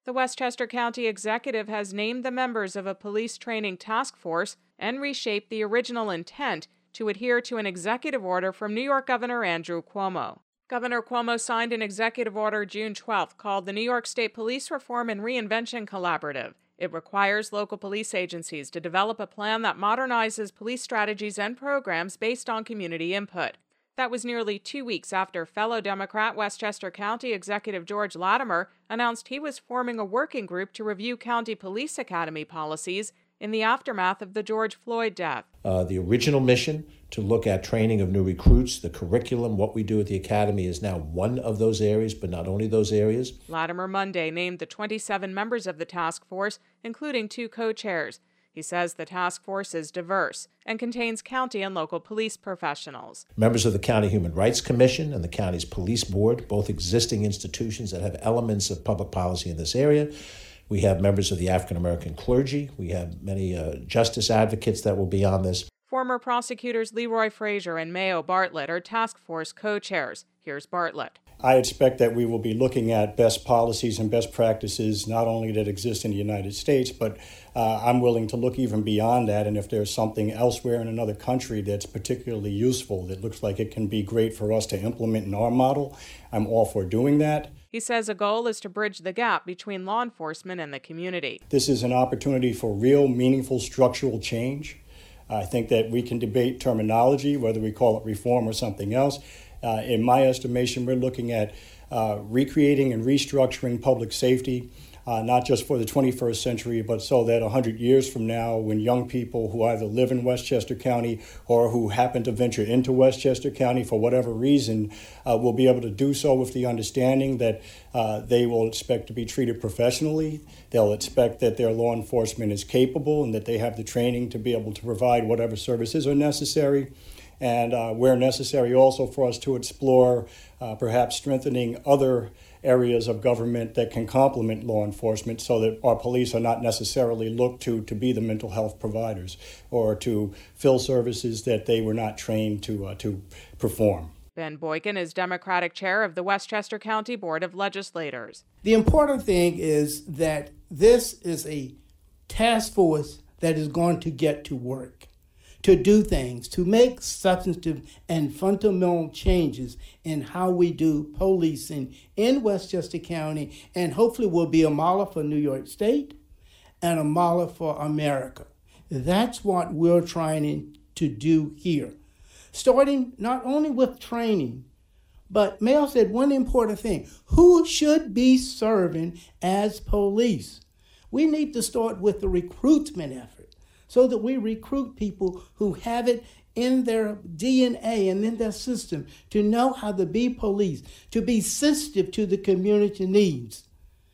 The Westchester County Executive has named the members of a police training task force and reshaped the original intent to adhere to an executive order from New York Governor Andrew Cuomo. Governor Cuomo signed an executive order June 12th called the New York State Police Reform and Reinvention Collaborative. It requires local police agencies to develop a plan that modernizes police strategies and programs based on community input. That was nearly 2 weeks after fellow Democrat Westchester County Executive George Latimer announced he was forming a working group to review county police academy policies in the aftermath of the George Floyd death. The original mission to look at training of new recruits, the curriculum, what we do at the academy is now one of those areas, but not only those areas. Latimer Monday named the 27 members of the task force, including 2 co-chairs. He says the task force is diverse and contains county and local police professionals. Members of the County Human Rights Commission and the county's police board, both existing institutions that have elements of public policy in this area. We have members of the African American clergy. We have many justice advocates that will be on this. Former prosecutors Leroy Frazier and Mayo Bartlett are task force co-chairs. Here's Bartlett. I expect that we will be looking at best policies and best practices, not only that exist in the United States, but I'm willing to look even beyond that. And if there's something elsewhere in another country that's particularly useful, that looks like it can be great for us to implement in our model, I'm all for doing that. He says a goal is to bridge the gap between law enforcement and the community. This is an opportunity for real, meaningful structural change. I think that we can debate terminology, whether we call it reform or something else. In my estimation, we're looking at recreating and restructuring public safety, not just for the 21st century, but so that 100 years from now, when young people who either live in Westchester County or who happen to venture into Westchester County for whatever reason, will be able to do so with the understanding that they will expect to be treated professionally. They'll expect that their law enforcement is capable and that they have the training to be able to provide whatever services are necessary. And where necessary, also for us to explore perhaps strengthening other areas of government that can complement law enforcement so that our police are not necessarily looked to be the mental health providers or to fill services that they were not trained to perform. Ben Boykin is Democratic chair of the Westchester County Board of Legislators. The important thing is that this is a task force that is going to get to work, to do things, to make substantive and fundamental changes in how we do policing in Westchester County, and hopefully will be a model for New York State and a model for America. That's what we're trying to do here. Starting not only with training, but Mel said one important thing: who should be serving as police? We need to start with the recruitment effort so that we recruit people who have it in their DNA and in their system to know how to be police, to be sensitive to the community needs,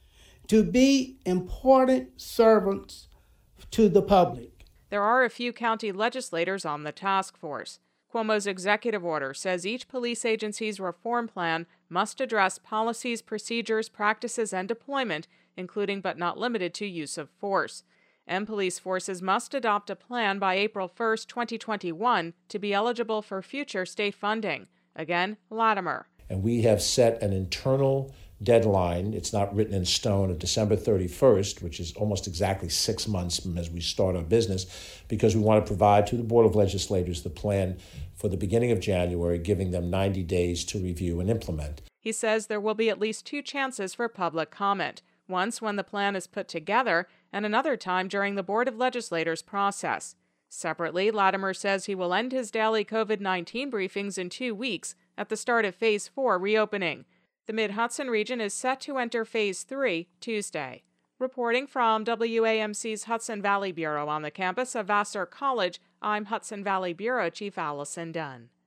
to be important servants to the public. There are a few county legislators on the task force. Cuomo's executive order says each police agency's reform plan must address policies, procedures, practices, and deployment, including but not limited to use of force. And police forces must adopt a plan by April 1, 2021, to be eligible for future state funding. Again, Latimer. And we have set an internal deadline, it's not written in stone, of December 31st, which is almost exactly 6 months from as we start our business, because we want to provide to the Board of Legislators the plan for the beginning of January, giving them 90 days to review and implement. He says there will be at least 2 chances for public comment, once when the plan is put together and another time during the Board of Legislators process. Separately, Latimer says he will end his daily COVID-19 briefings in 2 weeks at the start of Phase 4 reopening. The Mid-Hudson region is set to enter Phase 3 Tuesday. Reporting from WAMC's Hudson Valley Bureau on the campus of Vassar College, I'm Hudson Valley Bureau Chief Allison Dunn.